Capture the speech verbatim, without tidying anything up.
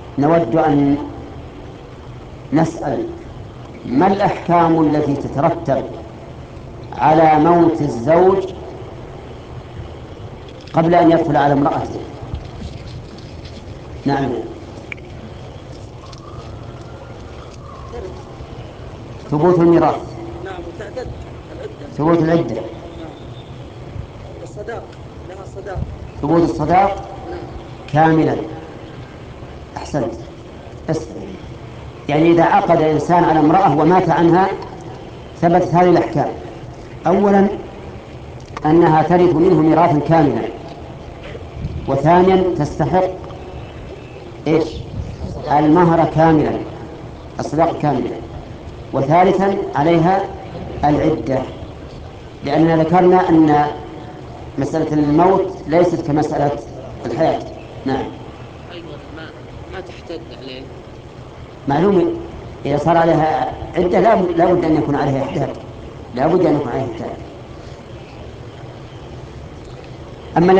نود أن نسأل ما الأحكام التي تترتب على موت الزوج قبل أن يدخل على امرأته؟ نعم. ثبوت الميراث. نعم. وتعتد العدة. ثبوت العدة. نعم. الصداق، لها الصداق. ثبوت الصداق. نعم. كاملا. أحسنت. اسم. يعني إذا عقد إنسان على امرأة ومات عنها ثبتت هذه الأحكام. أولا أنها ترث منه ميراثا كاملا، وثانيا تستحق إيش؟ المهر كاملا، الصداق كاملا، وثالثا عليها العدة، لأننا ذكرنا أن مسألة الموت ليست كمسألة الحياة. نعم. أيضا ما ما تحتد عليه. معلوم إذا صار عليها عدة لا بد أن يكون عليها إحداد، لا بد أن يكون عليها إحداد. أما